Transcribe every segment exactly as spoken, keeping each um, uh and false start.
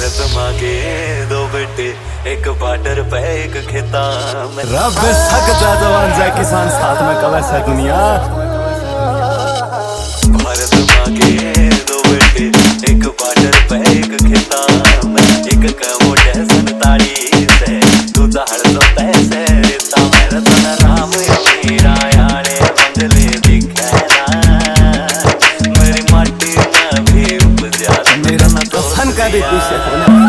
भारत माँ के दो बेटे, एक बॉर्डर पे एक खेता में। रब सक जा जवान जा किसान साथ में कवे से दुनिया। भारत माँ के दो बेटे, एक बॉर्डर पे एक खेता में। एक का मोटे संताड़ी से, दूजा हड़सो पैसे रेता में। रतन राम मीरा यारे बंगले दिखे ना, मेरी माटी में भी उपजा। मेरा ना तो फन का भी पीछे होना।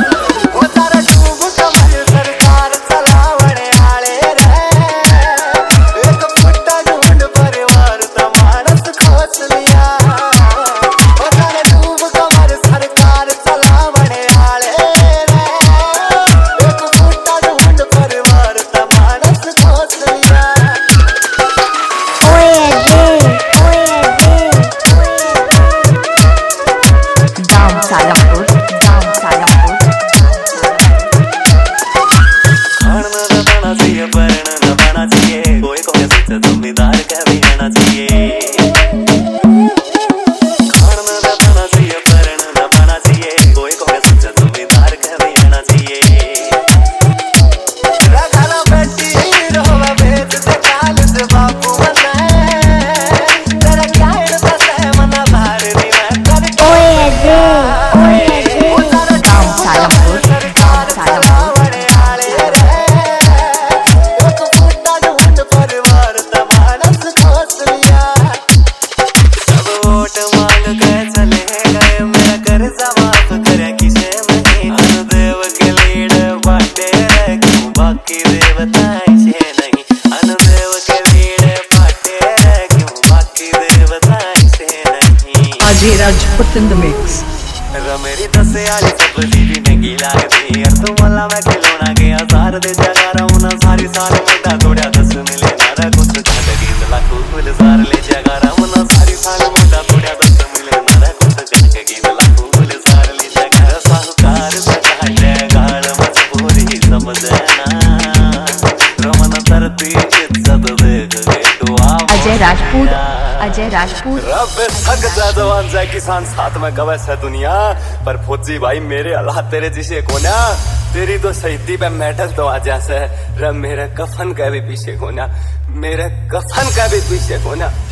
जमींदार का भी आना चाहिए, खाना न पाना चाहिए, परण न पाना चाहिए। कोई को सोचा जमींदार का भी आना चाहिए। रखना बेटी रोवा बेच से काल से बापू मने, तेरा क्या है बसे मना बाहर नी मैं कर। ओए जे ओए जे काम सालमपुर काम सालमपुर। Ajay Rajput in the mix. मेरी दसे यारी सब दीदी ने की लागती यार, तू मला मैं खिलौना गया सार दे जगा रहा ना। सारी साल मुद्दा थोड़ा दस मिले ना, कुछ घाट गेंद लाखों फुल सार ले जगा रहा ना। सारी साल मुद्दा थोड़ा दस मिले ना, कुछ घाट गेंद लाखों फुल सार ले जगा रहा। साहूकार सगाटे गाल मजबूरी समझना, रमन धरती इज्जत देख के तू आ। अजय राजपूत अजय राजपूत। रब सक जा जवान जा किसान साथ में कवे से दुनिया। पर फौजी भाई मेरे अल्लाह तेरे जिसे कोना, तेरी तो शहीदी पे मेडल तो आ जैसे। रब मेरे कफन का भी पीछे कोना, मेरे कफन का भी पीछे कोना।